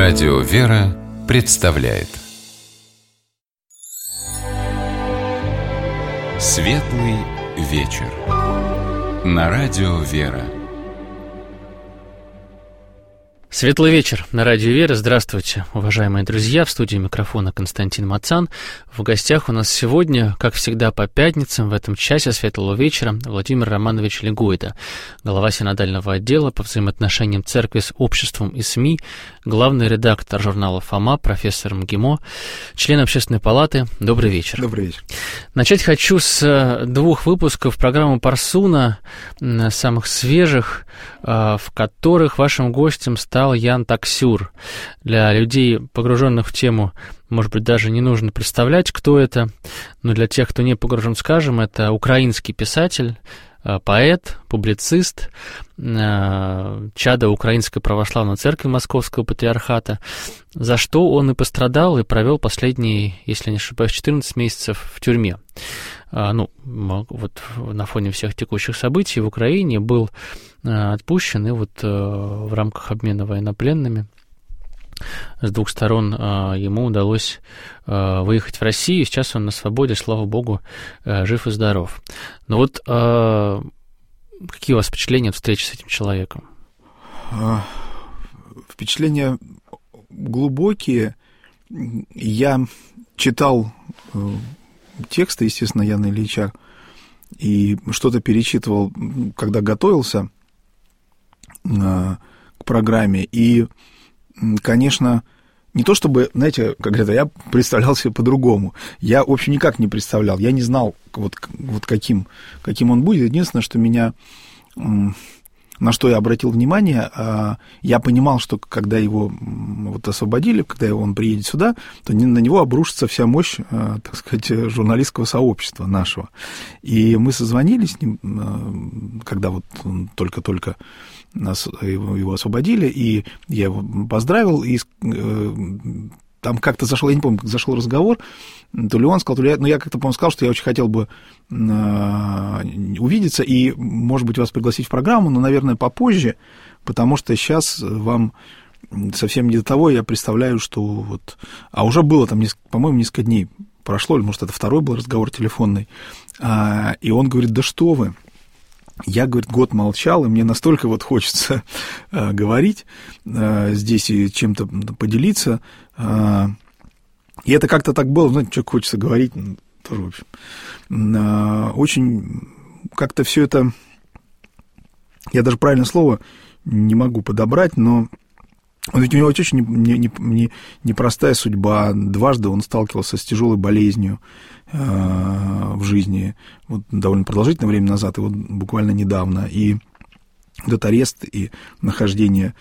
Радио «Вера» представляет Светлый вечер на Радио «Вера». Светлый вечер на Радио «Вера». Здравствуйте, уважаемые друзья. В студии микрофона Константин Мацан. В гостях у нас сегодня, как всегда по пятницам, в этом часе Светлого вечера, Владимир Романович Легойда, глава синодального отдела по взаимоотношениям церкви с обществом и СМИ, главный редактор журнала «Фома», профессор МГИМО, член Общественной палаты. Добрый вечер. Добрый вечер. Начать хочу с двух выпусков программы «Парсуна», самых свежих, в которых вашим гостем стал Ян Таксюр. Для людей, погруженных в тему, может быть, даже не нужно представлять, кто это, но для тех, кто не погружен, скажем, это украинский писатель, поэт, публицист, чадо Украинской православной церкви Московского патриархата, за что он и пострадал, и провел последние, если не ошибаюсь, 14 месяцев в тюрьме. Вот на фоне всех текущих событий в Украине был отпущен, и вот в рамках обмена военнопленными с двух сторон ему удалось выехать в Россию, и сейчас он на свободе, слава богу, жив и здоров. Но вот какие у вас впечатления от встречи с этим человеком? Впечатления глубокие. Я читал тексты, естественно, Яна Ильича, и что-то перечитывал, когда готовился к программе. И, конечно, не то чтобы, знаете, как это, я представлял себе по-другому. Я, в общем, никак не представлял. Я не знал, вот каким он будет. Единственное, что меня... На что я обратил внимание, я понимал, что когда его вот освободили, когда он приедет сюда, то на него обрушится вся мощь, так сказать, журналистского сообщества нашего. И мы созвонились с ним, когда вот он только-только его освободили, и я его поздравил, и там как-то зашел, я не помню, зашел разговор, то ли он сказал, то ли я, но я как-то, по-моему, сказал, что я очень хотел бы увидеться и, может быть, вас пригласить в программу, но, наверное, попозже, потому что сейчас вам совсем не до того, я представляю, что вот... А уже было там, по-моему, несколько дней прошло, или, может, это второй был разговор телефонный, и он говорит, да что вы, я, говорит, год молчал, и мне настолько вот хочется говорить здесь и чем-то поделиться. И это как-то так было, знаете, человек хочется говорить, тоже, в общем. Очень как-то все это, я даже правильное слово не могу подобрать, но ведь у него очень непростая судьба. Дважды он сталкивался с тяжелой болезнью в жизни, вот довольно продолжительное время назад, и вот буквально недавно. И этот арест и нахождение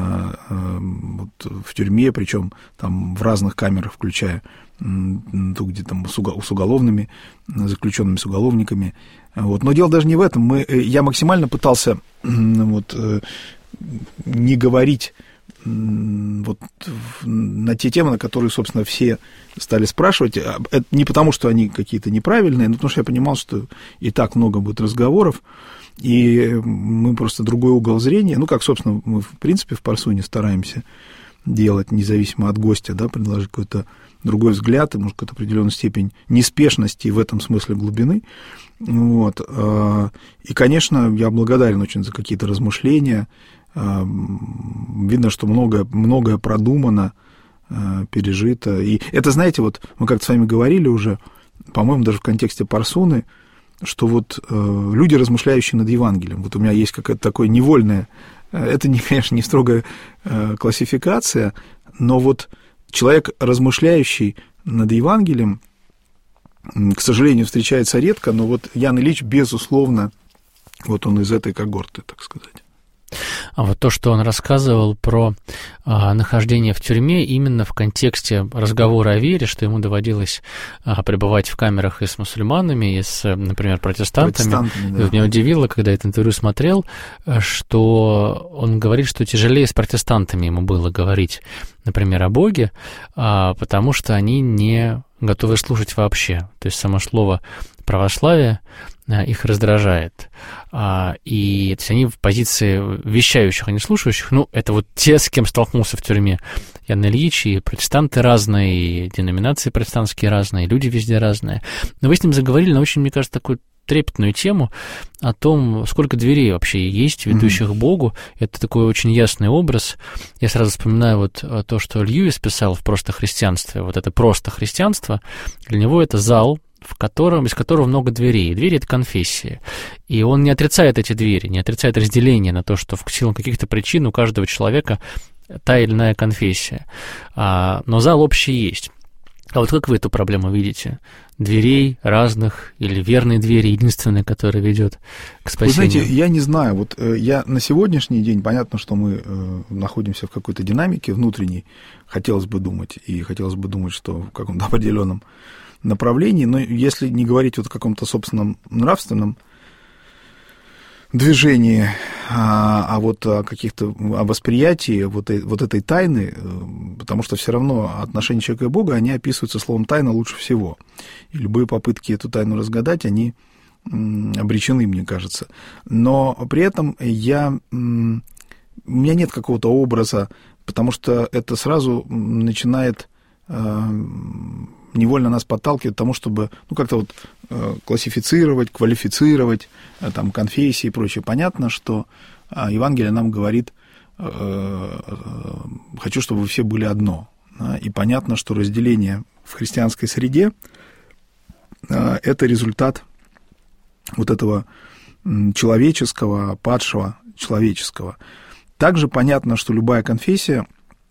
вот в тюрьме, причем там в разных камерах, включая ту, где там с уголовными заключенными, с уголовниками. Вот. Но дело даже не в этом. Я максимально пытался вот, не говорить вот на те темы, на которые, собственно, все стали спрашивать. Это не потому, что они какие-то неправильные, но потому что я понимал, что и так много будет разговоров, и мы просто другой угол зрения, как, собственно, мы, в принципе, в Парсуне стараемся делать, независимо от гостя, да, предложить какой-то другой взгляд, и, может, какую-то определенную степень неспешности в этом смысле глубины. Вот. И, конечно, я благодарен очень за какие-то размышления. Видно, что многое продумано, пережито. И это, знаете, вот мы как-то с вами говорили уже, по-моему, даже в контексте Парсуны, что вот люди, размышляющие над Евангелием, вот у меня есть какое-то такое невольное, это, конечно, не строгая классификация, но вот человек, размышляющий над Евангелием, к сожалению, встречается редко, но вот Ян Ильич, безусловно, вот он из этой когорты, так сказать. А вот то, что он рассказывал про нахождение в тюрьме именно в контексте разговора о вере, что ему доводилось пребывать в камерах и с мусульманами, и с, например, протестантами. Да. И меня удивило, когда это интервью смотрел, что он говорит, что тяжелее с протестантами ему было говорить, например, о Боге, потому что они не готовы слушать вообще. То есть само слово православия их раздражает. И то есть они в позиции вещающих, а не слушающих. Ну, это вот те, с кем столкнулся в тюрьме Ян Ильич, и протестанты разные, и деноминации протестантские разные, и люди везде разные. Но вы с ним заговорили на очень, мне кажется, такую трепетную тему о том, сколько дверей вообще есть, ведущих к Богу. Это такой очень ясный образ. Я сразу вспоминаю вот то, что Льюис писал в «Просто христианстве». Вот это «Просто христианство», для него это зал, из которого много дверей. Двери — это конфессии. И он не отрицает эти двери, не отрицает разделение на то, что в силу каких-то причин у каждого человека та или иная конфессия. Но зал общий есть. А вот как вы эту проблему видите? Дверей разных или верной двери, единственной, которая ведет к спасению? Вы знаете, я не знаю. Вот я на сегодняшний день, понятно, что мы находимся в какой-то динамике внутренней, хотелось бы думать, что в каком-то определенном направлении, но если не говорить вот о каком-то собственном нравственном движении, а вот о восприятии вот этой тайны, потому что все равно отношения человека и Бога, они описываются словом «тайна» лучше всего. И любые попытки эту тайну разгадать, они обречены, мне кажется. Но при этом у меня нет какого-то образа, потому что это сразу начинает невольно нас подталкивает к тому, чтобы как-то вот классифицировать, квалифицировать там, конфессии и прочее. Понятно, что Евангелие нам говорит: «Хочу, чтобы вы все были одно». И понятно, что разделение в христианской среде – это результат вот этого человеческого, падшего человеческого. Также понятно, что любая конфессия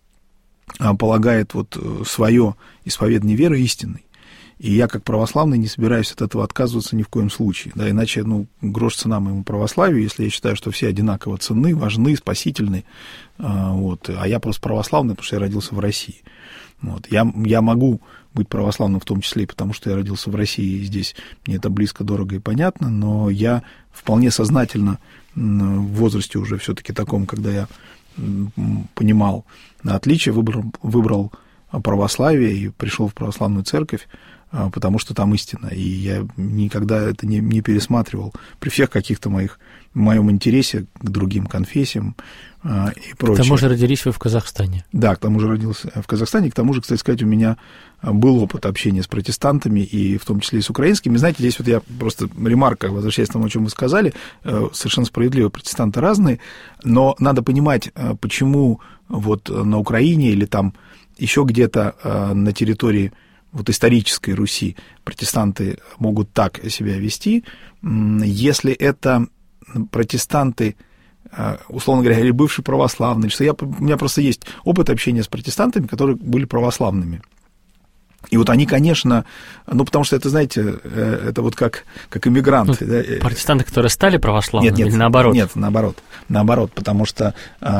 полагает вот свое исповедание веры истинной. И я, как православный, не собираюсь от этого отказываться ни в коем случае. Да, иначе, грош цена моему православию, если я считаю, что все одинаково ценны, важны, спасительны. Вот. А я просто православный, потому что я родился в России. Вот. Я могу быть православным в том числе и потому, что я родился в России, и здесь мне это близко, дорого и понятно, но я вполне сознательно в возрасте уже все-таки таком, когда я понимал отличие, выбрал православие и пришел в православную церковь, потому что там истина. И я никогда это не пересматривал при всех каких-то в моем интересе к другим конфессиям и прочее. К тому же родились вы в Казахстане. Да, к тому же родился в Казахстане. К тому же, кстати сказать, у меня был опыт общения с протестантами, и в том числе и с украинскими. Знаете, здесь вот я просто ремарка, возвращаясь к тому, о чем вы сказали, совершенно справедливо, протестанты разные, но надо понимать, почему вот на Украине или там еще где-то на территории вот исторической Руси протестанты могут так себя вести, если это протестанты, условно говоря, или бывшие православные, что у меня просто есть опыт общения с протестантами, которые были православными. И вот они, конечно, потому что это, знаете, это вот как иммигранты. Протестанты, которые стали православными, или наоборот? Нет, наоборот, потому что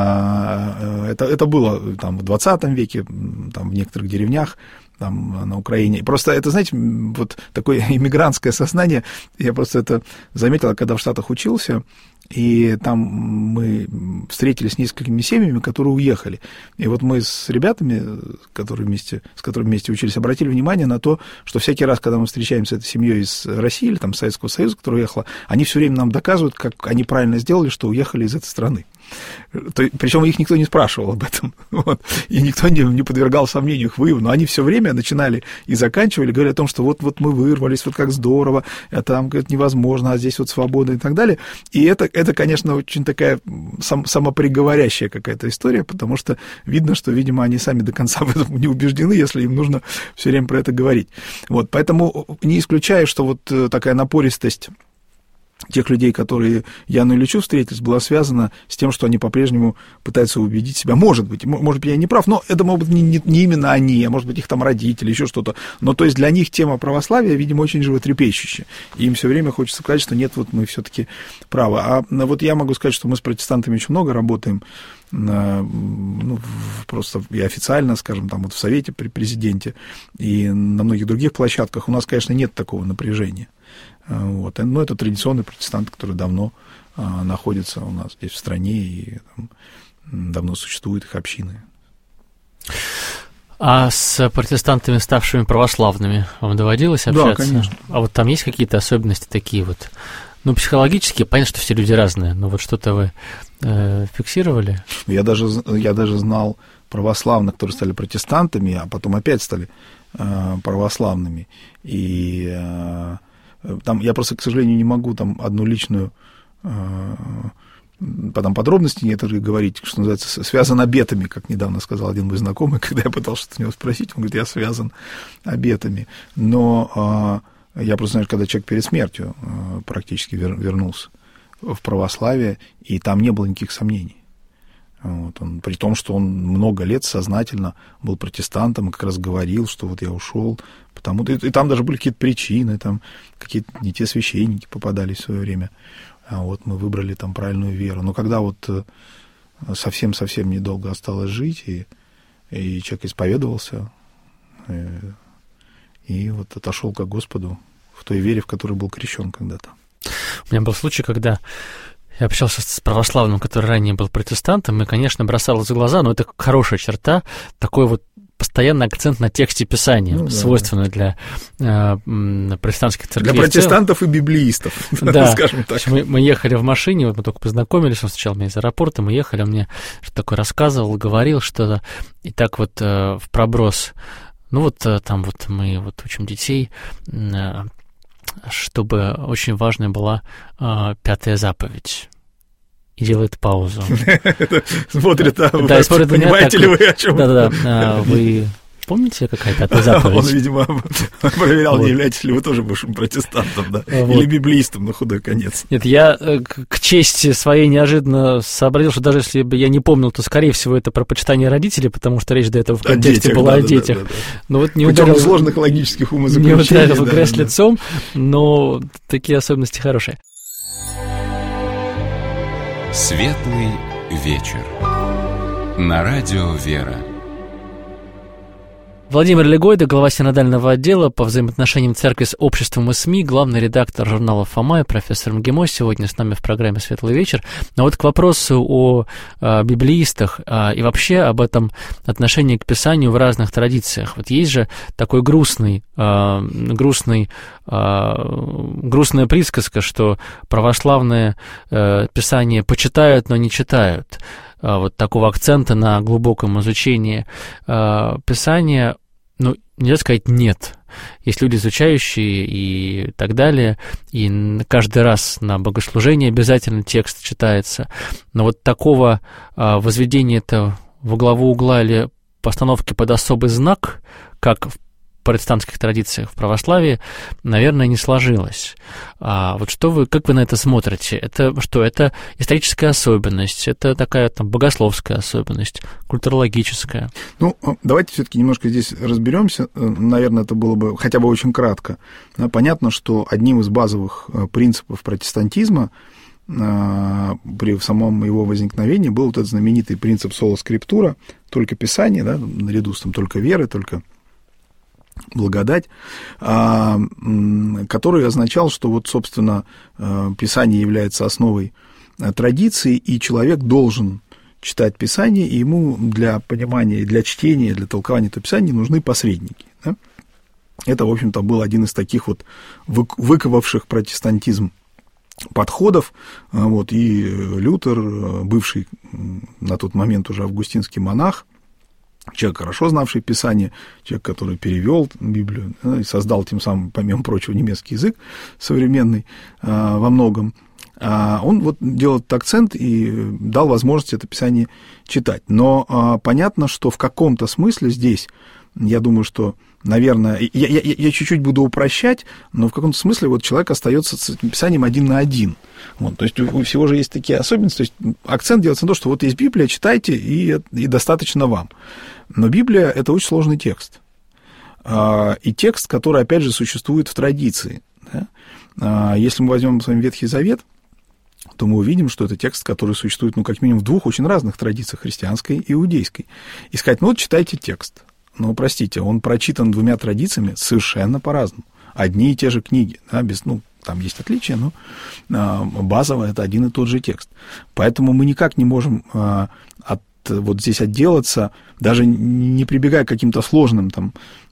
это было там в 20 веке, там в некоторых деревнях, там, на Украине. Просто это, знаете, вот такое иммигрантское сознание, я просто это заметил, когда в Штатах учился, и там мы встретились с несколькими семьями, которые уехали. И вот мы с ребятами, с которыми вместе учились, обратили внимание на то, что всякий раз, когда мы встречаемся с этой семьей из России или там, Советского Союза, которая уехала, они все время нам доказывают, как они правильно сделали, что уехали из этой страны. Причем их никто не спрашивал об этом, вот, и никто не подвергал сомнению их выводу, но они все время начинали и заканчивали, говоря о том, что вот мы вырвались, вот как здорово, а там это невозможно, а здесь вот свобода и так далее. И это, конечно, очень такая самоприговорящая какая-то история, потому что видно, что, видимо, они сами до конца в этом не убеждены, если им нужно все время про это говорить. Вот, поэтому не исключаю, что вот такая напористость тех людей, которые Яну Ильичу встретились, была связана с тем, что они по-прежнему пытаются убедить себя. Может быть, я не прав, но это могут быть не именно они, а может быть, их там родители, еще что-то. Но то есть для них тема православия, видимо, очень животрепещущая. И им все время хочется сказать, что нет, вот мы все-таки правы. А вот я могу сказать, что мы с протестантами очень много работаем, просто и официально, скажем, там вот в Совете при президенте и на многих других площадках у нас, конечно, нет такого напряжения. Вот. Но это традиционные протестанты, которые давно находятся у нас здесь в стране, и там давно существуют их общины. А с протестантами, ставшими православными, вам доводилось общаться? Да, конечно. А вот там есть какие-то особенности такие вот, ну, психологические? Понятно, что все люди разные, но вот что-то вы фиксировали? Я даже знал православных, которые стали протестантами, а потом опять стали православными. И там я просто, к сожалению, не могу там одну личную потом подробности некоторые говорить, что называется, связан обетами, как недавно сказал один мой знакомый, когда я пытался что-то у него спросить, он говорит, я связан обетами. Но я просто знаю, когда человек перед смертью практически вернулся в православие, и там не было никаких сомнений. Вот он, при том, что он много лет сознательно был протестантом и как раз говорил, что вот я ушел, потому-то и там даже были какие-то причины, там какие-то не те священники попадались в свое время, а вот мы выбрали там правильную веру. Но когда вот совсем-совсем недолго осталось жить, и человек исповедовался, и вот отошел к Господу в той вере, в которой был крещен когда-то. У меня был случай, когда я общался с православным, который ранее был протестантом, и, конечно, бросалось в глаза, но это хорошая черта, такой вот постоянный акцент на тексте Писания, ну, свойственный для протестантских церквей. Для протестантов и библеистов, да, скажем так. Мы ехали в машине, вот мы только познакомились, он встречал меня из аэропорта, мы ехали, он мне что-то такое рассказывал, говорил что-то, и так вот в проброс, ну вот там вот мы вот учим детей, чтобы очень важной была 5-я заповедь. И делает паузу. Смотрит, понимаете ли вы, о чем? Да-да-да. Вы помните, какая 5-я заповедь? Он, видимо, проверял, не являетесь ли вы тоже бывшим протестантом, да? Или библеистом на худой конец. Нет, я к чести своей неожиданно сообразил, что даже если бы я не помнил, то, скорее всего, это про почитание родителей, потому что речь до этого в контексте была о детях. Но вот не ударил в сложных логических умозаключений. Не ударил в грязь лицом, но такие особенности хорошие. Светлый вечер. На радио «Вера». Владимир Легойда, глава синодального отдела по взаимоотношениям церкви с обществом и СМИ, главный редактор журнала «Фома» и профессор МГИМО, сегодня с нами в программе «Светлый вечер». Но вот к вопросу о библеистах и вообще об этом отношении к Писанию в разных традициях. Вот есть же такой грустная присказка, что православное Писание почитают, но не читают. Вот такого акцента на глубоком изучении Писания, ну, нельзя сказать «нет». Есть люди, изучающие и так далее, и каждый раз на богослужении обязательно текст читается. Но вот такого возведения-то во главу угла или постановки под особый знак, как в протестантских традициях в православии, наверное, не сложилось. Вот как вы на это смотрите? Это что? Это историческая особенность, это такая там богословская особенность, культурологическая? Ну, давайте все-таки немножко здесь разберемся. Наверное, это было бы хотя бы очень кратко. Понятно, что одним из базовых принципов протестантизма при самом его возникновении был вот этот знаменитый принцип соло скриптура, только Писание, да, наряду с там только веры, только благодать, который означал, что вот, собственно, Писание является основой традиции, и человек должен читать Писание, и ему для понимания, для чтения, для толкования этого Писания нужны посредники. Да? Это, в общем-то, был один из таких вот выковавших протестантизм подходов, вот, и Лютер, бывший на тот момент уже августинский монах, человек, хорошо знавший Писание, человек, который перевел Библию, и создал тем самым, помимо прочего, немецкий язык современный во многом, он вот делал этот акцент и дал возможность это Писание читать. Но понятно, что в каком-то смысле здесь, я думаю, что, наверное, я чуть-чуть буду упрощать, но в каком-то смысле вот человек остается с этим Писанием один на один. Вот, то есть у всего же есть такие особенности. То есть акцент делается на то, что вот есть Библия, читайте, и достаточно вам. Но Библия – это очень сложный текст. И текст, который, опять же, существует в традиции. Да? Если мы возьмем с вами Ветхий Завет, то мы увидим, что это текст, который существует, ну, как минимум, в двух очень разных традициях, христианской и иудейской. И сказать, ну, вот читайте текст. Ну, простите, он прочитан двумя традициями совершенно по-разному. Одни и те же книги, да, там есть отличия, но базово это один и тот же текст. Поэтому мы никак не можем от вот здесь отделаться, даже не прибегая к каким-то сложным там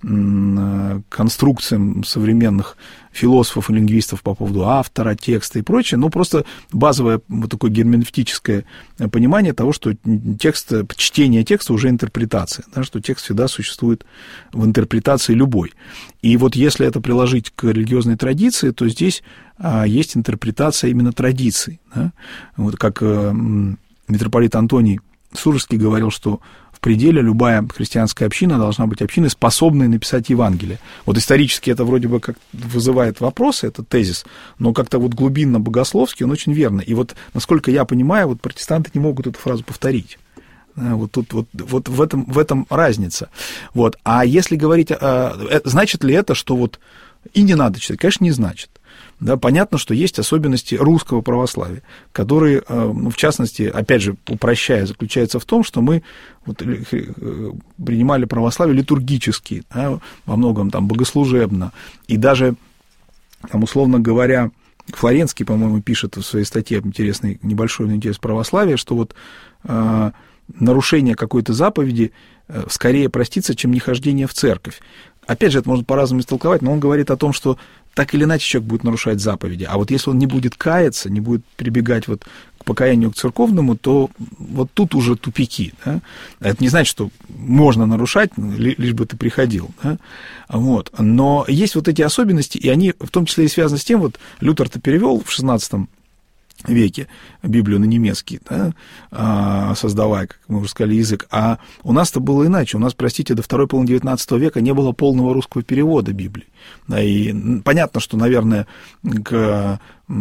конструкциям современных философов и лингвистов по поводу автора, текста и прочее, но просто базовое вот такое герменевтическое понимание того, что чтение текста уже интерпретация, да, что текст всегда существует в интерпретации любой. И вот если это приложить к религиозной традиции, то здесь есть интерпретация именно традиций. Да? Вот как митрополит Антоний Сурожский говорил, что в пределе любая христианская община должна быть общиной, способной написать Евангелие. Вот исторически это вроде бы как вызывает вопросы, этот тезис, но как-то вот глубинно-богословски он очень верно. И вот, насколько я понимаю, вот протестанты не могут эту фразу повторить. Вот тут вот в этом разница. Вот. А если говорить, значит ли это, что вот и не надо читать? Конечно, не значит. Да, понятно, что есть особенности русского православия, которые, в частности, опять же, упрощая, заключаются в том, что мы вот принимали православие литургически, да, во многом там богослужебно, и даже, там, условно говоря, Флоренский, по-моему, пишет в своей статье интересный, небольшой интерес православия, что вот нарушение какой-то заповеди скорее простится, чем нехождение в церковь. Опять же, это можно по-разному истолковать, но он говорит о том, что так или иначе человек будет нарушать заповеди. А вот если он не будет каяться, не будет прибегать вот к покаянию к церковному, то вот тут уже тупики. Да? Это не значит, что можно нарушать, лишь бы ты приходил. Да? Вот. Но есть вот эти особенности, и они в том числе и связаны с тем, вот Лютер-то перевел в XVI веке Библию на немецкий, да, создавая, как мы уже сказали, язык. А у нас-то было иначе. У нас, простите, до второй половины XIX века не было полного русского перевода Библии. Да, и понятно, что, наверное, к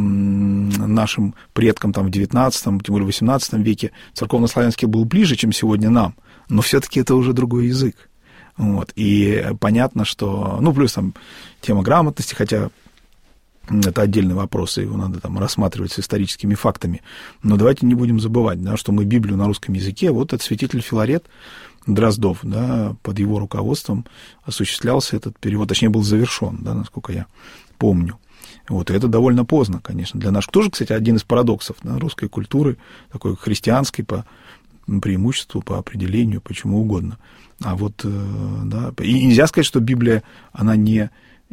нашим предкам там, в XIX, тем более в XVIII веке церковнославянский был ближе, чем сегодня нам. Но все-таки это уже другой язык. Вот. И понятно, что... Ну, плюс там тема грамотности, хотя... Это отдельный вопрос, и его надо там рассматривать с историческими фактами. Но давайте не будем забывать, да, что мы Библию на русском языке, вот этот святитель Филарет Дроздов, да, под его руководством осуществлялся этот перевод, точнее, был завершен, да, насколько я помню. Вот, и это довольно поздно, конечно, для наших. Тоже, кстати, один из парадоксов, да, русской культуры, такой христианской по преимуществу, по определению, почему угодно. А вот, да, и нельзя сказать, что Библия, она не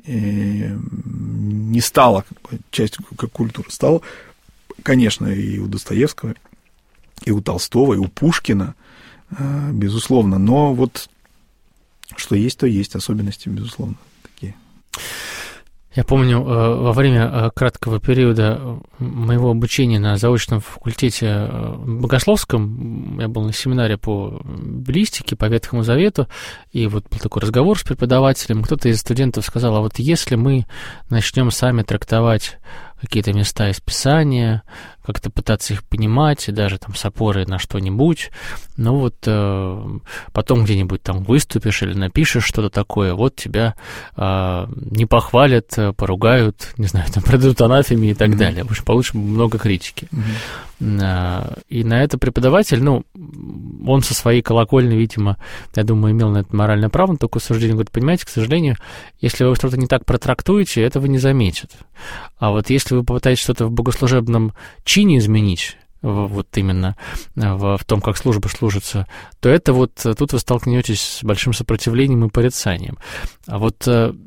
стала частью как культуры. Стала, конечно, и у Достоевского, и у Толстого, и у Пушкина, безусловно. Но вот что есть, то есть. Особенности, безусловно, такие. Я помню, во время краткого периода моего обучения на заочном факультете богословском, я был на семинаре по библистике, по Ветхому Завету, и вот был такой разговор с преподавателем, кто-то из студентов сказал, а вот если мы начнем сами трактовать какие-то места из Писания, как-то пытаться их понимать, и даже там с опорой на что-нибудь, ну вот потом где-нибудь там выступишь или напишешь что-то такое, вот тебя не похвалят, поругают, не знаю, там придут анафеме и так далее, потому что получишь много критики. И на это преподаватель, ну, он со своей колокольни, видимо, я думаю, имел на это моральное право, но такое суждение, говорит, понимаете, к сожалению, если вы что-то не так протрактуете, этого не заметят. А вот если вы попытаетесь что-то в богослужебном чине изменить, вот именно в том, как служба служится, то это вот тут вы столкнетесь с большим сопротивлением и порицанием. А вот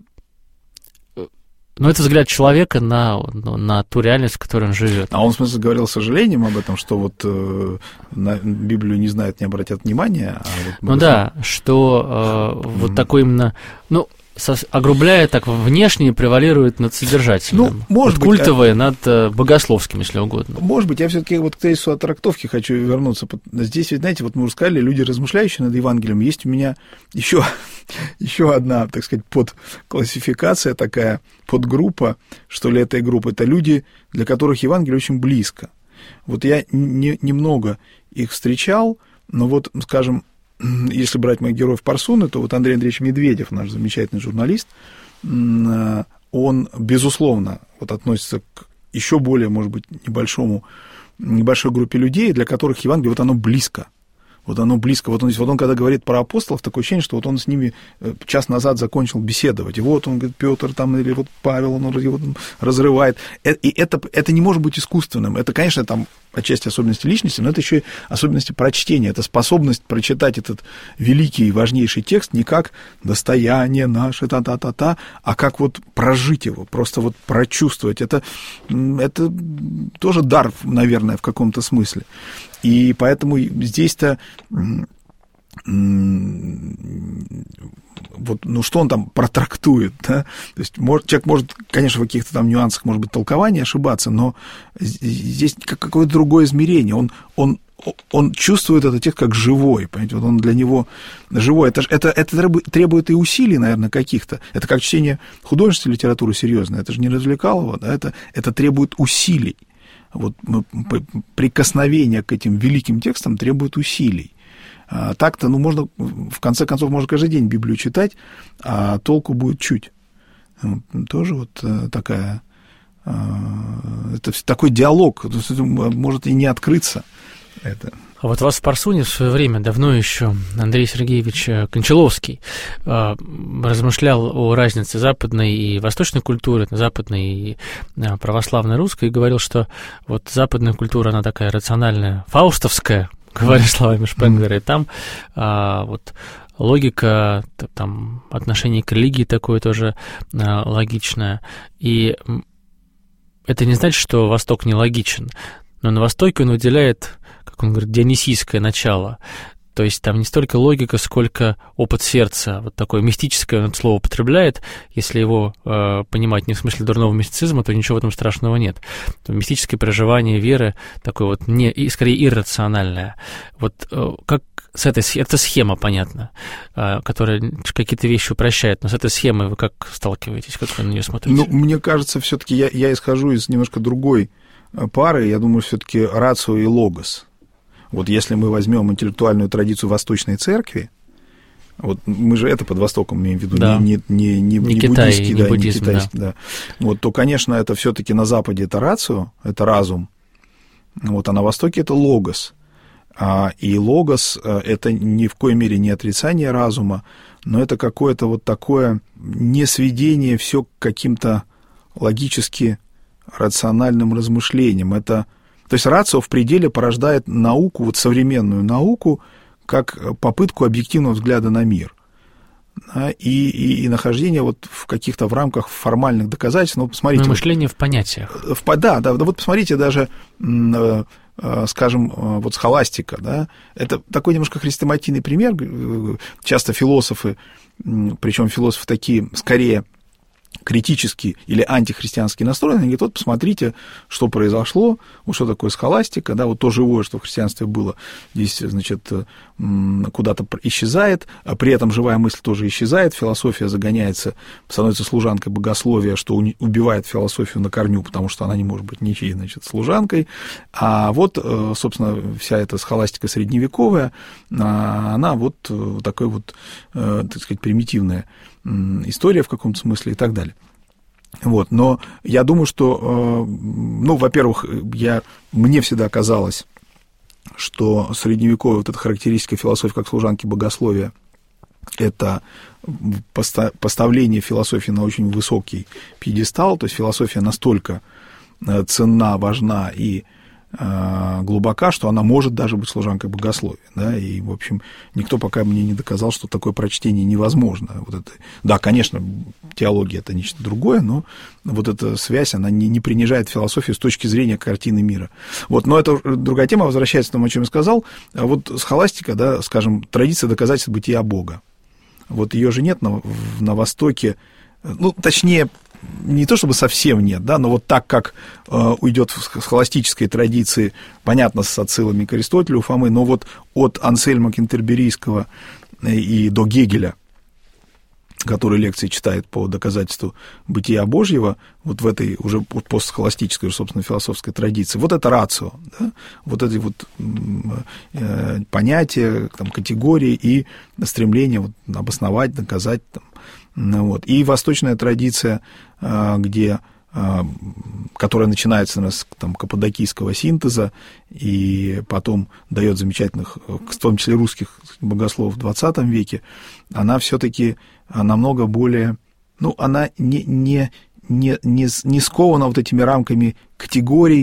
ну, это взгляд человека на ту реальность, в которой он живет. А он, в смысле, говорил с сожалением об этом, что вот на Библию не знают, не обратят внимания. А вот ну да, что вот такой именно... Ну, огрубляя так внешне, превалирует над содержательным. Ну, может быть, культовое над богословским, если угодно. Может быть, я все-таки вот к тезису о трактовке хочу вернуться. Здесь, ведь, знаете, вот мы уже сказали, люди, размышляющие над Евангелием, есть у меня еще одна, так сказать, подклассификация такая, подгруппа, что ли, этой группы. Это люди, для которых Евангелие очень близко. Вот я немного их встречал, но вот, скажем, если брать моих героев Парсуны, то вот Андрей Андреевич Медведев, наш замечательный журналист, он, безусловно, вот относится к еще более, может быть, небольшой группе людей, для которых Евангелие, вот оно близко. Вот оно близко. Вот он, когда говорит про апостолов, такое ощущение, что вот он с ними час назад закончил беседовать. И вот он говорит, Петр там, или вот Павел, он его там разрывает. И это не может быть искусственным. Это, конечно, там отчасти особенности личности, но это еще и особенности прочтения. Это способность прочитать этот великий и важнейший текст не как достояние наше, та-та-та-та, а как вот прожить его, просто вот прочувствовать. Это тоже дар, наверное, в каком-то смысле. И поэтому здесь-то вот, ну, что он там протрактует, да? То есть человек может, конечно, в каких-то там нюансах, может быть, толкования ошибаться, но здесь какое-то другое измерение. Он чувствует этот текст как живой, понимаете, вот он для него живой. Это требует и усилий, наверное, каких-то. Это как чтение художественной литературы серьезное, это же не Развлекалово, да? Это требует усилий. Вот прикосновение к этим великим текстам требует усилий. Так-то, ну, можно, в конце концов, можно каждый день Библию читать, а толку будет чуть. Тоже вот такая... Это такой диалог, может и не открыться. Это. А вот у вас в Парсуне в свое время, давно еще, Андрей Сергеевич Кончаловский размышлял о разнице западной и восточной культуры, западной и православной русской, и говорил, что вот западная культура, она такая рациональная, фаустовская, говоря словами Шпенглера, и там вот логика, там отношение к религии такое тоже логичное. И это не значит, что Восток не логичен, но на Востоке он выделяет, как он говорит, дионисийское начало. То есть там не столько логика, сколько опыт сердца. Вот такое мистическое он это слово употребляет. Если его понимать не в смысле дурного мистицизма, то ничего в этом страшного нет. Мистическое проживание веры такое вот скорее иррациональное. Вот как с эта схема, понятно, которая какие-то вещи упрощает, но с этой схемой вы как сталкиваетесь, как вы на нее смотрите? Ну, мне кажется, все-таки я исхожу из немножко другой пары. Я думаю, все-таки рацио и логос. Вот если мы возьмем интеллектуальную традицию Восточной Церкви, вот мы же это под Востоком имеем в виду, да. не Китай, буддийский, не буддизм, не китайский, да. Вот, то, конечно, это все-таки на Западе это рацио, это разум, вот, а на Востоке это логос. И логос это ни в коей мере не отрицание разума, но это какое-то вот такое несведение все к каким-то логически рациональным размышлениям. То есть рацио в пределе порождает науку, вот современную науку, как попытку объективного взгляда на мир. Да, и нахождение вот в каких-то в рамках формальных доказательств. Ну, посмотрите, мышление в понятиях. Да, вот посмотрите даже, скажем, вот схоластика, да, это такой немножко хрестоматийный пример. Часто философы, причем философы такие, скорее, критически или антихристиански настроены, они говорят, вот посмотрите, что произошло, вот что такое схоластика, да, вот то живое, что в христианстве было, здесь, значит, куда-то исчезает, а при этом живая мысль тоже исчезает, философия загоняется, становится служанкой богословия, что убивает философию на корню, потому что она не может быть ничьей, значит, служанкой, а вот, собственно, вся эта схоластика средневековая, она вот такой вот, так сказать, примитивная история в каком-то смысле и так далее. Вот, но я думаю, что, ну, во-первых, мне всегда казалось, что средневековая вот эта характеристика философии как служанки богословия – это поставление философии на очень высокий пьедестал, то есть философия настолько ценна, важна и глубока, что она может даже быть служанкой богословия, да, и, в общем, никто пока мне не доказал, что такое прочтение невозможно. Вот это, да, конечно, теология – это нечто другое, но вот эта связь, она не принижает философию с точки зрения картины мира. Вот, но это другая тема, возвращается к тому, о чем я сказал. Вот схоластика, да, скажем, традиция доказательств бытия Бога. Вот ее же нет на Востоке, ну, точнее, не то чтобы совсем нет, да, но вот так как уйдет в схоластической традиции, понятно, с отсылами к Аристотелю, Фомы, но вот от Ансельма Кентерберийского и до Гегеля, который лекции читает по доказательству бытия Божьего, вот в этой уже постсхоластической, собственно, философской традиции, вот это рацио, да, вот эти вот понятия, там, категории и стремление вот обосновать, доказать, там, вот. И восточная традиция, которая начинается у нас там, каппадокийского синтеза и потом дает замечательных, в том числе русских богословов в XX веке, она все-таки намного более, ну, она не скована вот этими рамками категорий,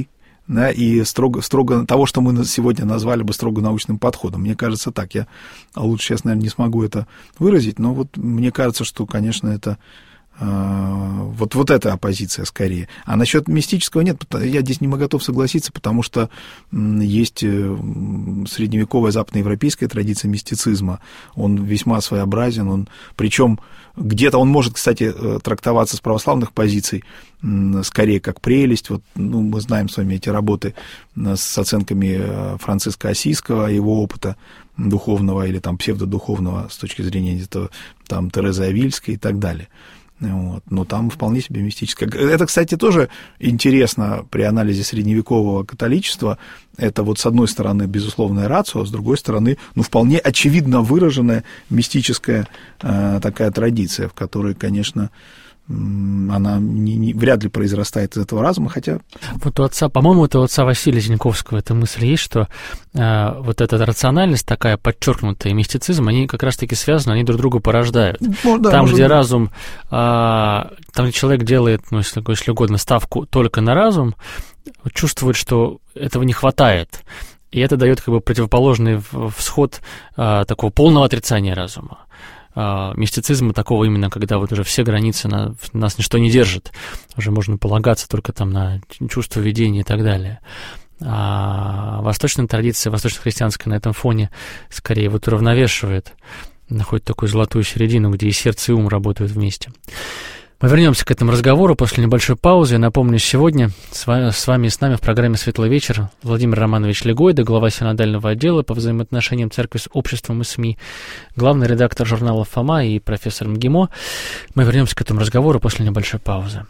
да, и строго того, что мы сегодня назвали бы строго научным подходом. Мне кажется так. Я лучше сейчас, наверное, не смогу это выразить, но вот мне кажется, что, конечно, это вот эта оппозиция скорее. А насчет мистического нет, я здесь не готов согласиться, потому что есть средневековая западноевропейская традиция мистицизма. Он весьма своеобразен, причем где-то он может, кстати, трактоваться с православных позиций скорее как прелесть. Вот, мы знаем с вами эти работы с оценками Франциска Ассизского, его опыта духовного или там псевдодуховного с точки зрения где-то там Терезы Авильской и так далее. Вот. Но там вполне себе мистическое. Это, кстати, тоже интересно при анализе средневекового католичества. Это вот с одной стороны безусловная рацио, а с другой стороны, вполне очевидно выраженная мистическая такая традиция, в которой, конечно, она вряд ли произрастает из этого разума, хотя... Вот у отца, по-моему, это у отца Василия Зиньковского эта мысль есть, что вот эта рациональность такая подчеркнутая, мистицизм, они как раз-таки связаны, они друг друга порождают. Там, где разум, там, где человек делает, если угодно, ставку только на разум, чувствует, что этого не хватает, и это дает как бы противоположный всход такого полного отрицания разума. Мистицизма такого именно, когда вот уже все границы, нас ничто не держит, уже можно полагаться только там на чувство видения и так далее. А восточная традиция, восточно-христианская на этом фоне скорее вот уравновешивает, находит такую золотую середину, где и сердце, и ум работают вместе. Мы вернемся к этому разговору после небольшой паузы. Я напомню, сегодня с вами и с нами в программе «Светлый вечер» Владимир Романович Легойда, глава синодального отдела по взаимоотношениям церкви с обществом и СМИ, главный редактор журнала «Фома» и профессор МГИМО. Мы вернемся к этому разговору после небольшой паузы.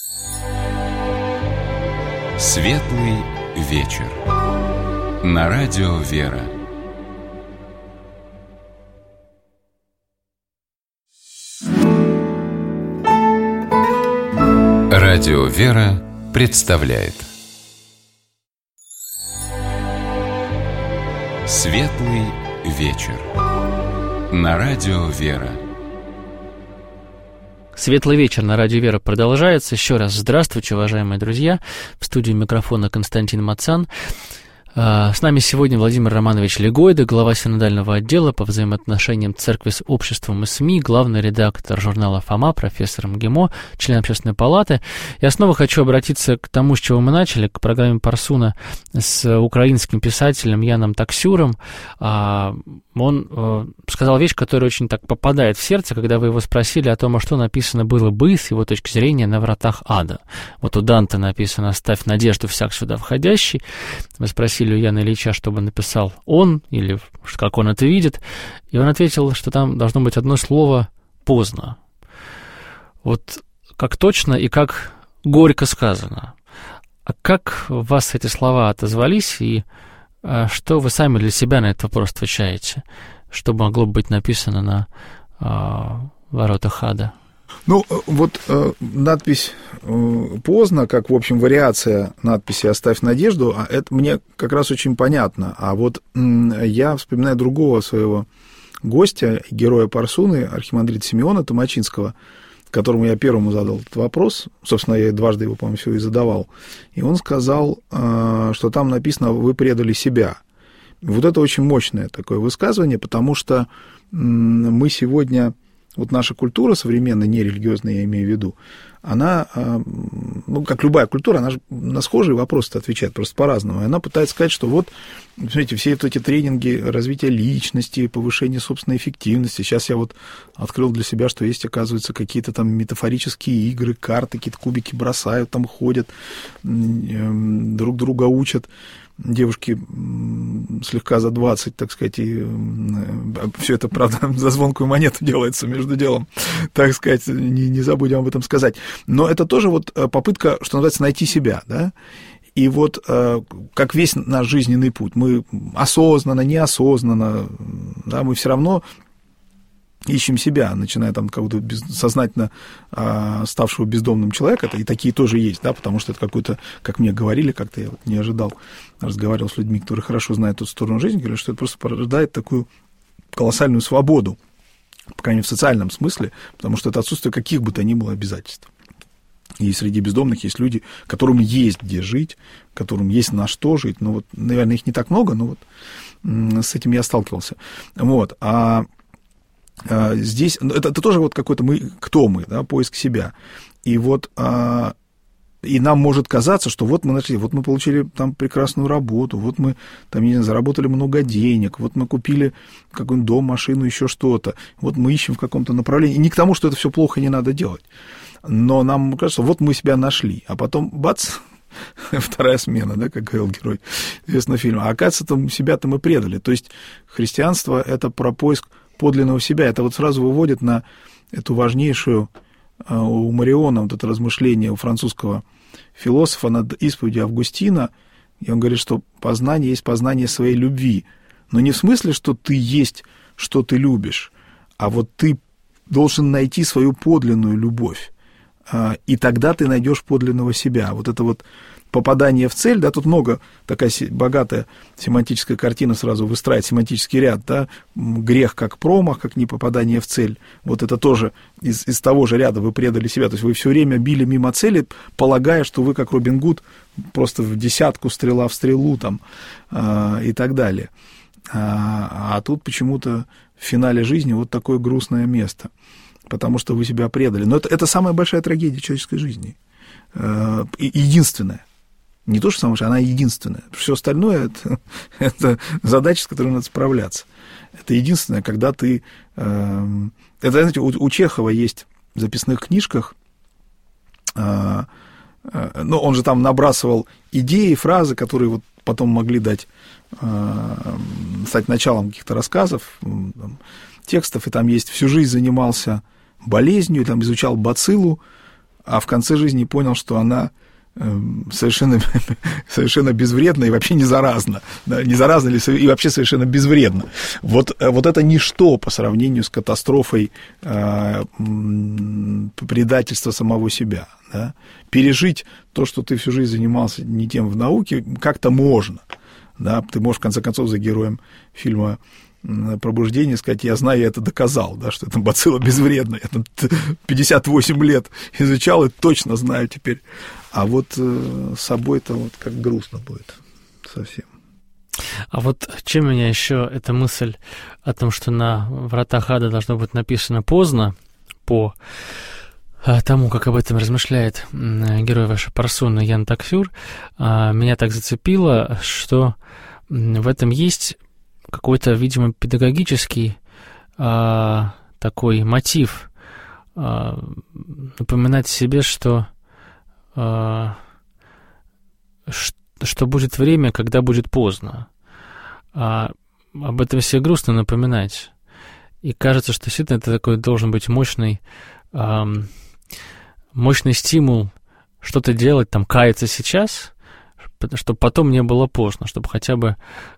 «Светлый вечер» на радио «Вера». Радио «Вера» представляет «Светлый вечер» на радио «Вера». «Светлый вечер» на радио «Вера» продолжается. Еще раз здравствуйте, уважаемые друзья. В студии микрофона Константин Мацан. С нами сегодня Владимир Романович Легойда, глава синодального отдела по взаимоотношениям церкви с обществом и СМИ, главный редактор журнала «Фома», профессор МГИМО, член Общественной палаты. Я снова хочу обратиться к тому, с чего мы начали, к программе Парсуна с украинским писателем Яном Таксюром. Он сказал вещь, которая очень так попадает в сердце, когда вы его спросили о том, что написано было бы с его точки зрения на вратах ада. Вот у Данте написано «Ставь надежду всяк сюда входящий». Вы спросили у Яна Ильича, чтобы написал он, или как он это видит, и он ответил, что там должно быть одно слово «поздно». Вот как точно и как горько сказано. А как у вас эти слова отозвались, и что вы сами для себя на этот вопрос отвечаете? Что могло быть написано на воротах ада? Надпись «поздно», как, в общем, вариация надписи «Оставь надежду», это мне как раз очень понятно. А вот я вспоминаю другого своего гостя, героя Парсуны, архимандрита Симеона Томачинского, которому я первому задал этот вопрос. Собственно, я дважды его, по-моему, всего и задавал. И он сказал, что там написано «Вы предали себя». Вот это очень мощное такое высказывание, потому что мы сегодня... Вот наша культура современная, нерелигиозная, я имею в виду, она, как любая культура, она же на схожие вопросы отвечает просто по-разному. И она пытается сказать, что вот, смотрите, все эти тренинги развития личности, повышения собственной эффективности. Сейчас я вот открыл для себя, что есть, оказывается, какие-то там метафорические игры, карты, какие-то кубики бросают, там ходят, друг друга учат. Девушки слегка за 20, так сказать, и все это, правда, за звонкую монету делается между делом, так сказать, не забудем об этом сказать. Но это тоже вот попытка, что называется, найти себя, да, и вот как весь наш жизненный путь, мы осознанно, неосознанно, да, мы все равно ищем себя, начиная там как-то сознательно ставшего бездомным человека, и такие тоже есть, да, потому что это какой-то, как мне говорили, как-то я вот не ожидал, разговаривал с людьми, которые хорошо знают эту сторону жизни, говорят, что это просто порождает такую колоссальную свободу, по крайней мере, в социальном смысле, потому что это отсутствие каких бы то ни было обязательств. И среди бездомных есть люди, которым есть где жить, которым есть на что жить. Ну, вот, наверное, их не так много, но вот с этим я сталкивался. Вот. Здесь это тоже вот какой-то кто мы, да, поиск себя. И вот и нам может казаться, что вот мы нашли, вот мы получили там прекрасную работу, вот мы там, не знаю, заработали много денег, вот мы купили какой-нибудь дом, машину, еще что-то, вот мы ищем в каком-то направлении. И не к тому, что это все плохо, не надо делать. Но нам кажется, вот мы себя нашли, а потом бац, вторая смена, да, как говорил герой известного фильма. А оказывается, там себя-то мы предали. То есть христианство — это про поиск подлинного себя. Это вот сразу выводит на эту важнейшую у Мариона вот это размышление у французского философа над исповедью Августина, и он говорит, что познание есть познание своей любви. Но не в смысле, что ты есть, что ты любишь, а вот ты должен найти свою подлинную любовь, и тогда ты найдешь подлинного себя. Вот это вот попадание в цель, да, тут много, такая богатая семантическая картина сразу выстраивает семантический ряд, да, грех как промах, как непопадание в цель, вот это тоже из того же ряда вы предали себя, то есть вы все время били мимо цели, полагая, что вы как Робин Гуд, просто в десятку, стрела в стрелу там, и так далее. А тут почему-то в финале жизни вот такое грустное место, потому что вы себя предали. Но это самая большая трагедия человеческой жизни, единственная. Не то, что самое, она единственная. Все остальное это задача, с которой надо справляться. Это единственное, когда ты... Это, знаете, у Чехова есть в записных книжках, ну, он же там набрасывал идеи, фразы, которые вот потом могли стать началом каких-то рассказов, там, текстов, и там есть «Всю жизнь занимался болезнью, там изучал бациллу, а в конце жизни понял, что она совершенно безвредна и вообще не заразна. Да, не заразна ли и вообще совершенно безвредна. Вот это ничто по сравнению с катастрофой предательства самого себя. Да. Пережить то, что ты всю жизнь занимался не тем в науке, как-то можно. Да. Ты можешь, в конце концов, за героем фильма «Пробуждение» сказать, я знаю, я это доказал, да, что это бацилла безвредна. Я там 58 лет изучал и точно знаю теперь. А вот с собой-то вот как грустно будет совсем. А вот чем меня еще эта мысль о том, что на вратах ада должно быть написано «поздно», по тому, как об этом размышляет герой вашей персоны Ян Таксюр, меня так зацепило, что в этом есть какой-то, видимо, педагогический такой мотив напоминать себе, что будет время, когда будет поздно. Об этом себе грустно напоминать. И кажется, что действительно это такой должен быть мощный стимул что-то делать, там, каяться сейчас, чтобы потом не было поздно, чтобы хотя бы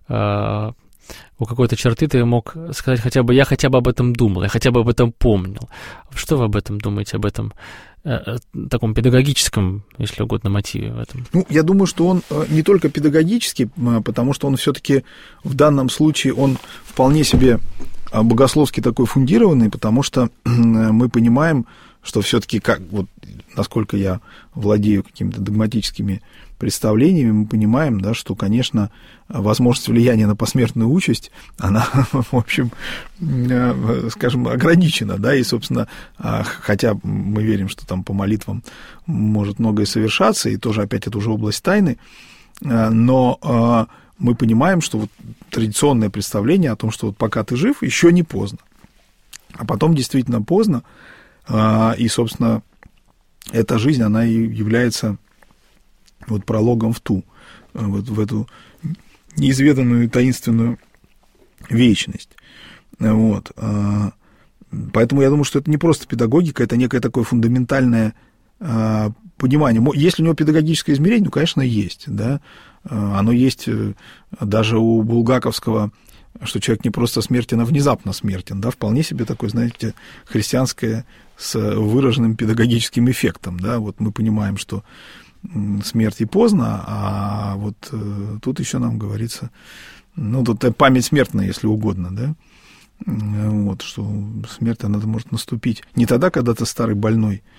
у какой-то черты ты мог сказать хотя бы, я хотя бы об этом думал, я хотя бы об этом помнил. Что вы об этом думаете, об этом таком педагогическом, если угодно, мотиве в этом? Ну, я думаю, что он не только педагогический, потому что он все-таки в данном случае, он вполне себе богословски такой фундированный, потому что мы понимаем, что все-таки, вот, насколько я владею какими-то догматическими представлениями, мы понимаем, да, что, конечно, возможность влияния на посмертную участь, она, в общем, скажем, ограничена, да, и, собственно, хотя мы верим, что там по молитвам может многое совершаться, и тоже, опять, это уже область тайны, но мы понимаем, что вот традиционное представление о том, что вот пока ты жив, еще не поздно, а потом действительно поздно, и, собственно, эта жизнь, она и является вот прологом в эту неизведанную таинственную вечность. Вот. Поэтому я думаю, что это не просто педагогика, это некое такое фундаментальное понимание. Если у него педагогическое измерение, ну, конечно, есть. Да? Оно есть даже у булгаковского, что человек не просто смертен, а внезапно смертен. Да? Вполне себе такое, знаете, христианское с выраженным педагогическим эффектом. Да? Вот мы понимаем, что смерть и поздно, а вот тут еще нам говорится, ну, тут память смертная, если угодно, да, вот, что смерть, она может наступить не тогда, когда ты старый больной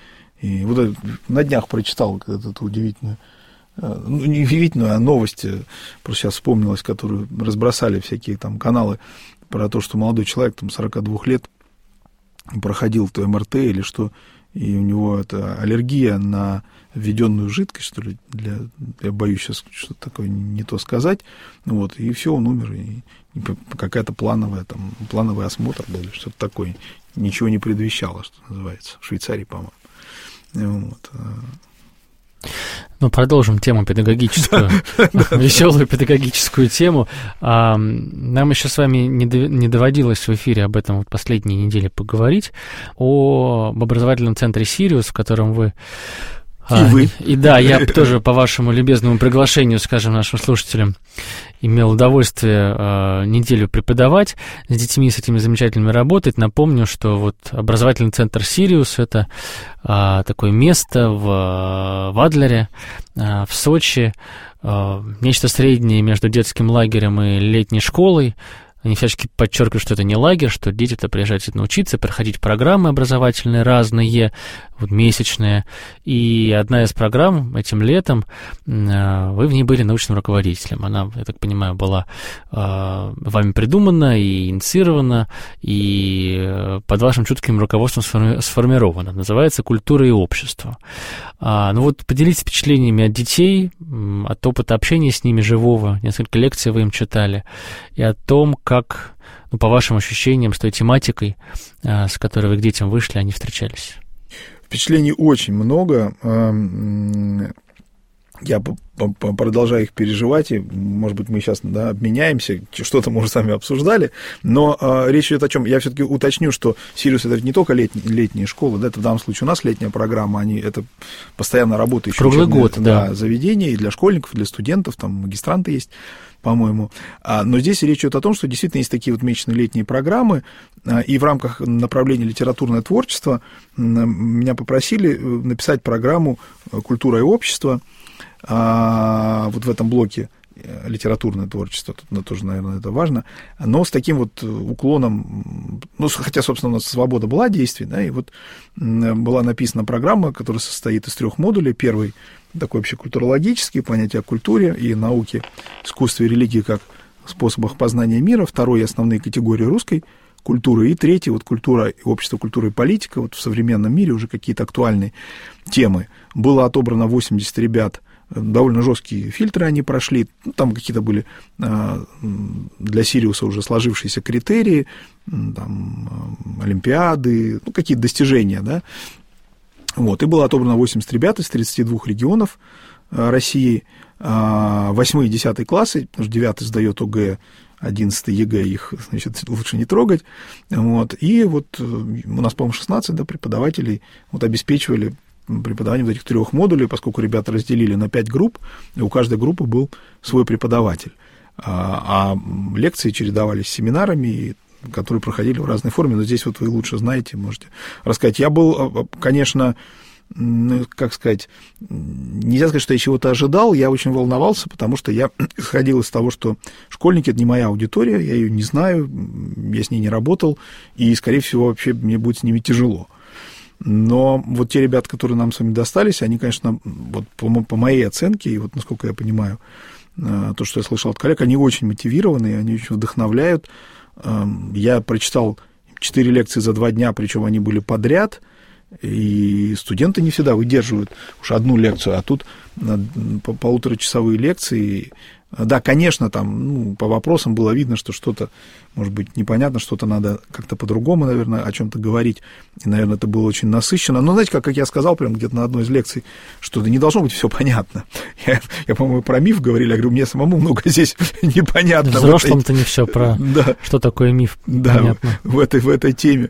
И вот на днях прочитал эту удивительную, ну, не удивительную, а новость, просто сейчас вспомнилась, которую разбросали всякие там каналы, про то, что молодой человек, там, 42 лет, проходил то МРТ или что, и у него это аллергия на введенную жидкость, что ли, я боюсь сейчас что-то такое не то сказать, вот, и все, он умер, и какая-то плановый осмотр был, или что-то такое, ничего не предвещало, что называется, в Швейцарии, по-моему, вот. Ну, продолжим тему педагогическую, веселую педагогическую тему. Нам еще с вами не доводилось в эфире об этом вот последние недели поговорить, об образовательном центре «Сириус», в котором вы... И вы. И да, я тоже по вашему любезному приглашению, скажем, нашим слушателям, имел удовольствие неделю преподавать с детьми, с этими замечательными работать. Напомню, что вот образовательный центр «Сириус» — это такое место в Адлере, в Сочи, нечто среднее между детским лагерем и летней школой. Они всячески подчеркивают, что это не лагерь, что дети-то приезжают сюда научиться, проходить программы образовательные разные, вот, месячные. И одна из программ этим летом, вы в ней были научным руководителем. Она, я так понимаю, была вами придумана и инициирована, и под вашим чутким руководством сформирована. Называется «Культура и общество». Ну вот поделитесь впечатлениями от детей, от опыта общения с ними живого. Несколько лекций вы им читали. И о том, как, ну, по вашим ощущениям, с той тематикой, с которой вы к детям вышли, они встречались. Впечатлений очень много. Я продолжаю их переживать, и, может быть, мы сейчас, да, обменяемся, что-то мы уже сами обсуждали, но речь идет о чем? Я все-таки уточню, что «Сириус» — это не только летние школы, да, это в данном случае у нас летняя программа, это постоянно работающие круглый год, да, заведения, и для школьников, и для студентов, там магистранты есть, по-моему. Но здесь речь идет о том, что действительно есть такие вот месячные летние программы, и в рамках направления литературное творчество меня попросили написать программу «Культура и общество». Вот в этом блоке литературное творчество, тут тоже, наверное, это важно, но с таким вот уклоном, ну, хотя, собственно, у нас свобода была действий, да, и вот была написана программа, которая состоит из 3 модулей. Первый такой общекультурологический, понятие о культуре и науке, искусстве и религии как способах познания мира. Второй — основные категории русской культуры. И третий — вот культура и общество, культура и политика, вот в современном мире уже какие-то актуальные темы. Было отобрано 80 ребят, довольно жесткие фильтры они прошли, там какие-то были для «Сириуса» уже сложившиеся критерии, там, олимпиады, ну, какие-то достижения, да. Вот, и было отобрано 80 ребят из 32 регионов России, 8 и 10 классы, потому что 9 сдает ОГЭ, 11 ЕГЭ, их, значит, лучше не трогать, вот, и вот у нас, по-моему, 16, да, преподавателей вот обеспечивали преподавание вот этих 3 модулей, поскольку ребята разделили на 5 групп, и у каждой группы был свой преподаватель. А лекции чередовались с семинарами, которые проходили в разной форме, но здесь вот вы лучше знаете, можете рассказать. Я был, конечно, как сказать, нельзя сказать, что я чего-то ожидал, я очень волновался, потому что я исходил из того, что школьники — это не моя аудитория, я ее не знаю, я с ней не работал, и, скорее всего, вообще мне будет с ними тяжело. Но вот те ребята, которые нам с вами достались, они, конечно, вот по моей оценке, и вот насколько я понимаю, то, что я слышал от коллег, они очень мотивированы, они очень вдохновляют. Я прочитал 4 лекции за 2 дня, причем они были подряд, и студенты не всегда выдерживают уж одну лекцию, а тут полуторачасовые лекции. Да, конечно, там, ну, по вопросам было видно, что что-то, может быть, непонятно, что-то надо как-то по-другому, наверное, о чем-то говорить, и, наверное, это было очень насыщенно. Но, знаете, как я сказал прямо где-то на одной из лекций, что да не должно быть все понятно. Я, по-моему, про миф говорил, я говорю, мне самому много здесь непонятно. Взрослым-то не все про да, что такое миф, да, понятно. В этой теме.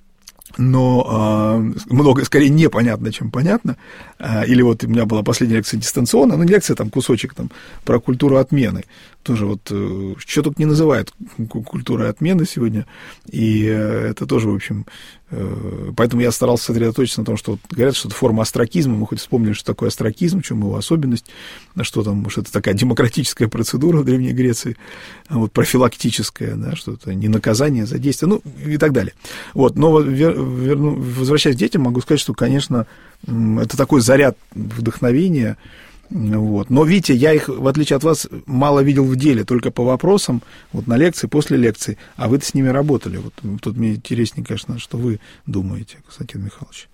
Но много, скорее, непонятно, чем понятно. Или вот у меня была последняя лекция дистанционно, ну, не лекция, там, кусочек там, про культуру отмены. тоже вот, что только не называют культурой отмены сегодня, и это тоже, в общем, поэтому я старался сосредоточиться на том, что вот говорят, что это форма остракизма, мы хоть вспомнили, что такое остракизм, в чем его особенность, что там, что это такая демократическая процедура в Древней Греции, вот, профилактическая, да, что это не наказание за действие, ну, и так далее. Вот, но возвращаясь к детям, могу сказать, что, конечно, это такой заряд вдохновения. Вот. Но, видите, я их, в отличие от вас, мало видел в деле, только по вопросам, вот на лекции, после лекции, а вы-то с ними работали. Вот тут мне интереснее, конечно, что вы думаете, Константин Михайлович.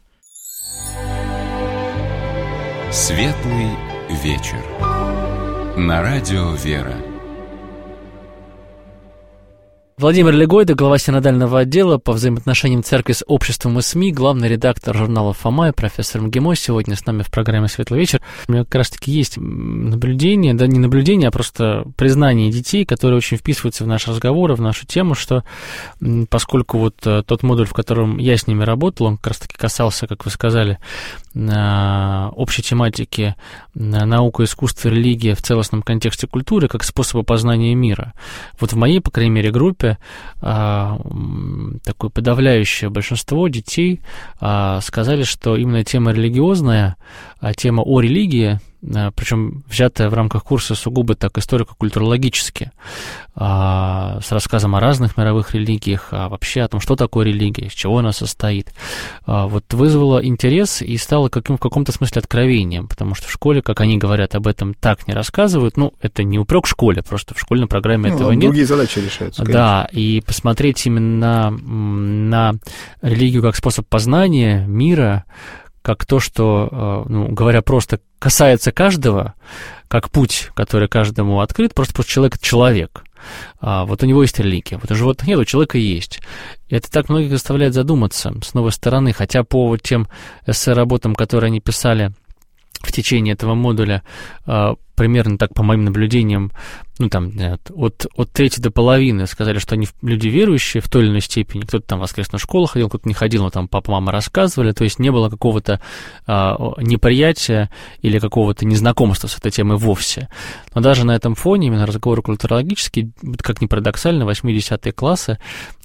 Светлый вечер. На радио «Вера». Владимир Легойда, глава синодального отдела по взаимоотношениям церкви с обществом и СМИ, главный редактор журнала «Фома» и профессор МГИМО, сегодня с нами в программе «Светлый вечер». У меня как раз-таки есть наблюдение, да не наблюдение, а просто признание детей, которые очень вписываются в наш разговор и в нашу тему, что поскольку вот тот модуль, в котором я с ними работал, он как раз-таки касался, как вы сказали, общей тематики наука, искусство, религия в целостном контексте культуры как способа познания мира. Вот в моей, по крайней мере, группе такое подавляющее большинство детей сказали, что именно тема религиозная, тема о религии, причем взятая в рамках курса сугубо так историко-культурологически, с рассказом о разных мировых религиях, вообще о том, что такое религия, из чего она состоит, вот вызвало интерес и стало в каком-то смысле откровением, потому что в школе, как они говорят, об этом так не рассказывают, ну, это не упрек школе, просто в школьной программе этого нет. Другие задачи решаются, конечно. Да, и посмотреть именно на религию как способ познания мира, как то, что, ну, говоря просто, касается каждого, как путь, который каждому открыт, просто человек — это человек. Вот у него есть религия, вот у животных нет, у человека есть. И это так многих заставляет задуматься с новой стороны, хотя по вот тем эссе-работам, которые они писали в течение этого модуля, примерно так, по моим наблюдениям, ну, там, от трети до половины сказали, что они люди верующие в той или иной степени. Кто-то там в воскресную школу ходил, кто-то не ходил, но там папа, мама рассказывали. То есть не было какого-то неприятия или какого-то незнакомства с этой темой вовсе. Но даже на этом фоне, именно разговоры культурологические, как ни парадоксально, 8-10 классы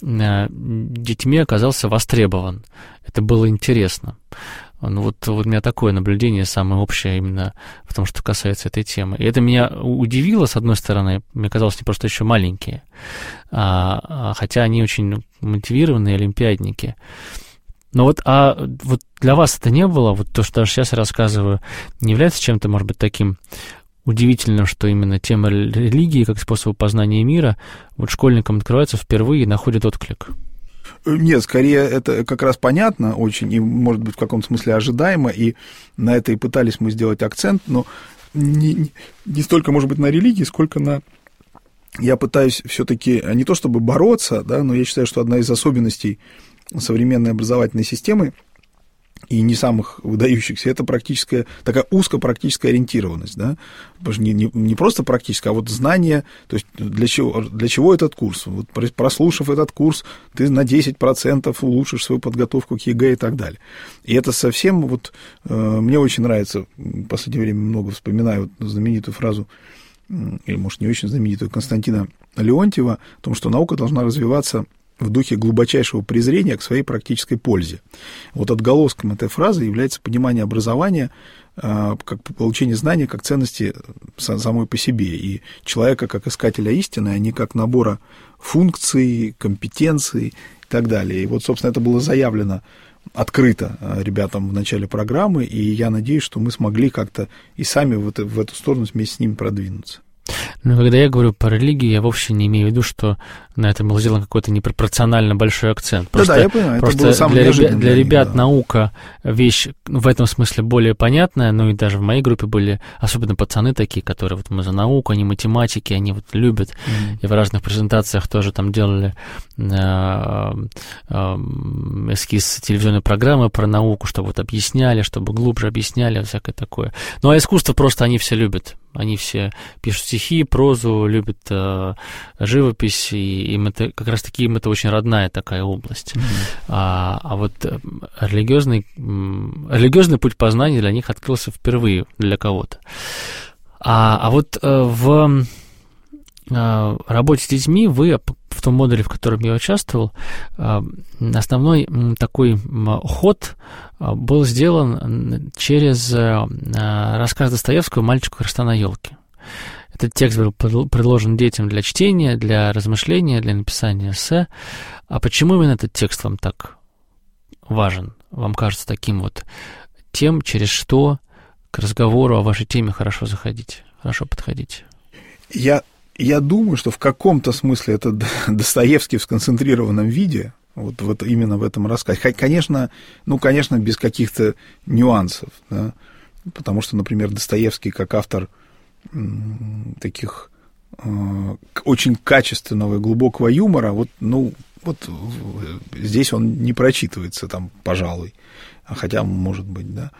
детьми оказался востребован. Это было интересно. Ну, вот у меня такое наблюдение, самое общее именно в том, что касается этой темы. И это меня удивило, с одной стороны, мне казалось, они просто еще маленькие, хотя они очень мотивированные олимпиадники. Но вот для вас это не было, вот то, что даже сейчас я рассказываю, не является чем-то, может быть, таким удивительным, что именно тема религии как способа познания мира вот школьникам открывается впервые и находит отклик? Нет, скорее это как раз понятно очень, и, может быть, в каком-то смысле ожидаемо, и на это и пытались мы сделать акцент, но не столько, может быть, на религии, сколько на... Я пытаюсь все-таки не то чтобы бороться, да, но я считаю, что одна из особенностей современной образовательной системы и не самых выдающихся, это практическая, такая узкопрактическая ориентированность, да, потому что не просто практическая, а вот знание, то есть для чего этот курс, вот прослушав этот курс, ты на 10% улучшишь свою подготовку к ЕГЭ и так далее, и это совсем вот, мне очень нравится, в последнее время много вспоминаю вот знаменитую фразу, или, может, не очень знаменитую, Константина Леонтьева, о том, что наука должна развиваться в духе глубочайшего презрения к своей практической пользе. Вот отголоском этой фразы является понимание образования как получение знания, как ценности самой по себе, и человека как искателя истины, а не как набора функций, компетенций и так далее. И вот, собственно, это было заявлено открыто ребятам в начале программы, и я надеюсь, что мы смогли как-то и сами в эту сторону вместе с ними продвинуться. Но когда я говорю по религии, я вовсе не имею в виду, что на этом был сделан какой-то непропорционально большой акцент. Просто, да, я понимаю, просто это было самое неожиданное для ребят да. Наука вещь в этом смысле более понятная, ну и даже в моей группе были особенно пацаны такие, которые вот мы за науку, они математики, они вот любят, и в разных презентациях тоже там делали эскиз телевизионной программы про науку, чтобы вот объясняли, чтобы глубже объясняли, всякое такое. Ну а искусство просто они все любят. Они все пишут стихи, прозу, любят живопись, и им это, как раз-таки им это очень родная такая область. А вот религиозный путь познания для них открылся впервые для кого-то. А вот работе с детьми вы в том модуле, в котором я участвовал, основной такой ход был сделан через рассказ Достоевского «Мальчик у Христа на елке». Этот текст был предложен детям для чтения, для размышления, для написания эссе. А почему именно этот текст вам так важен? Вам кажется таким вот тем, через что к разговору о вашей теме хорошо заходить, хорошо подходить? Я думаю, что в каком-то смысле это Достоевский в сконцентрированном виде, вот именно в этом рассказе. Конечно, без каких-то нюансов, да, потому что, например, Достоевский как автор таких очень качественного и глубокого юмора, здесь он не прочитывается там, пожалуй, хотя, может быть, да.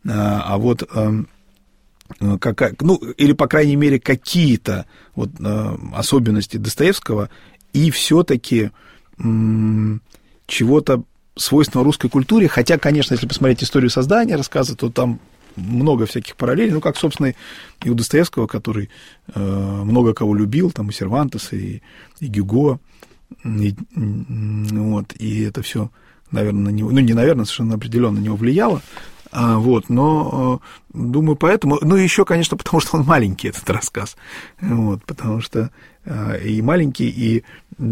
Или, по крайней мере, какие-то особенности Достоевского и все-таки чего-то свойственного русской культуре, хотя, конечно, если посмотреть историю создания рассказа, то там много всяких параллелей, как, собственно, и у Достоевского, который много кого любил, там и Сервантеса, и Гюго, и это все, наверное, на него, совершенно определенно на него влияло, но, думаю, поэтому, еще, конечно, потому что он маленький, этот рассказ, потому что и маленький, и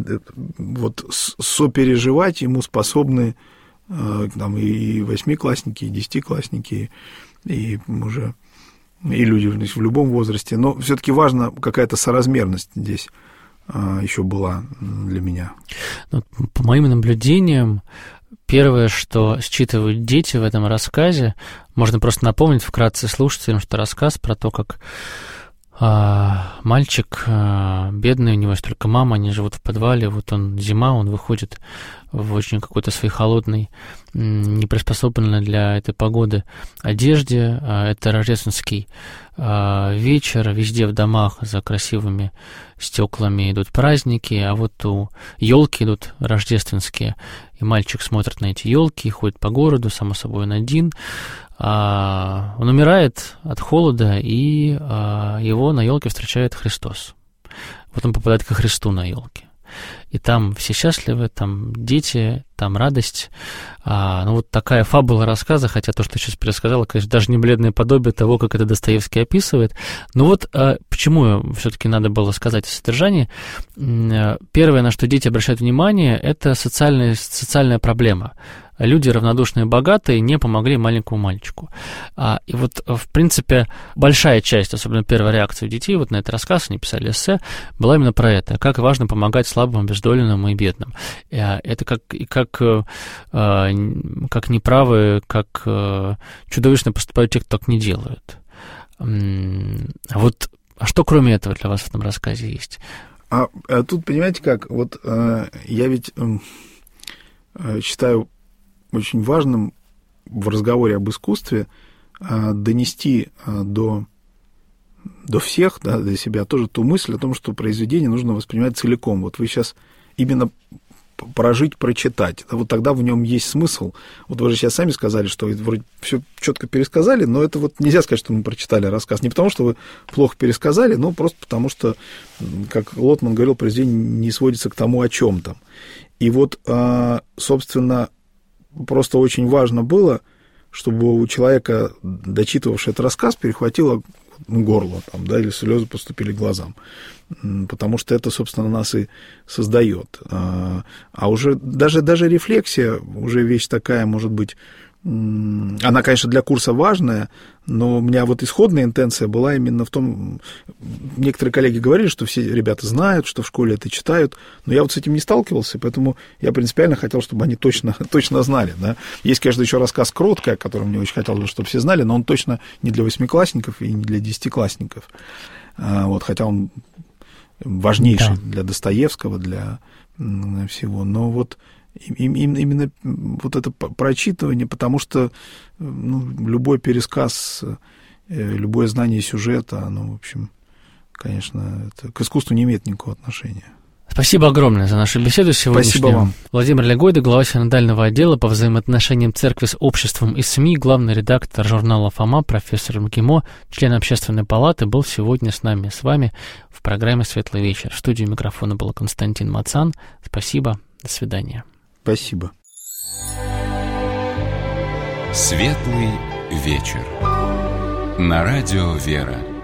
сопереживать ему способны там и 8-классники, и 10-классники, и уже и люди в любом возрасте, но все-таки важна какая-то соразмерность здесь еще была для меня. По моим наблюдениям, первое, что считывают дети в этом рассказе, можно просто напомнить вкратце слушателям, что рассказ про то, как мальчик бедный, у него есть только мама, они живут в подвале, зима, он выходит в очень какой-то своей холодной, неприспособленной для этой погоды одежде. Это рождественский вечер, везде в домах за красивыми стеклами идут праздники, а у елки идут рождественские, и мальчик смотрит на эти елки, ходит по городу, само собой он один. Он умирает от холода, и его на елке встречает Христос. Он попадает ко Христу на елке. И там все счастливы, там дети, там радость. Такая фабула рассказа, хотя то, что я сейчас пересказал, конечно, даже не бледное подобие того, как это Достоевский описывает. Но почему все-таки надо было сказать о содержании? Первое, на что дети обращают внимание, это социальная проблема. Люди, равнодушные и богатые, не помогли маленькому мальчику. И в принципе, большая часть, особенно первая реакция у детей на этот рассказ, они писали эссе, была именно про это. Как важно помогать слабым, обездоленным и бедным. Это как неправы, как чудовищно поступают те, кто так не делают. А что кроме этого для вас в этом рассказе есть? Тут, понимаете как, я ведь считаю очень важным в разговоре об искусстве донести до всех, да, для себя тоже ту мысль о том, что произведение нужно воспринимать целиком. Вы сейчас именно прожить, прочитать. Тогда в нем есть смысл. Вы же сейчас сами сказали, что вроде все четко пересказали, но это нельзя сказать, что мы прочитали рассказ. Не потому, что вы плохо пересказали, но просто потому, что, как Лотман говорил, произведение не сводится к тому, о чем там. И собственно, просто очень важно было, чтобы у человека, дочитывавшего этот рассказ, перехватило горло, или слезы поступили к глазам. Потому что это, собственно, нас и создает. А уже даже рефлексия, уже вещь такая, может быть, она, конечно, для курса важная, но у меня исходная интенция была именно в том, некоторые коллеги говорили, что все ребята знают, что в школе это читают, но я с этим не сталкивался, поэтому я принципиально хотел, чтобы они точно знали. Да? Есть, конечно, еще рассказ «Кроткая», который мне очень хотелось, чтобы все знали, но он точно не для 8-классников и не для 10-классников. Хотя он важнейший для Достоевского, для всего. Но именно это прочитывание, потому что любой пересказ, любое знание сюжета, в общем, конечно, это к искусству не имеет никакого отношения. Спасибо огромное за нашу беседу сегодняшнюю. Спасибо вам. Владимир Легойда, глава синодального отдела по взаимоотношениям церкви с обществом и СМИ, главный редактор журнала «Фома», профессор МГИМО, член Общественной палаты, был сегодня с нами, с вами в программе «Светлый вечер». В студии микрофона был Константин Мацан. Спасибо. До свидания. Спасибо. «Светлый вечер» на радио «Вера».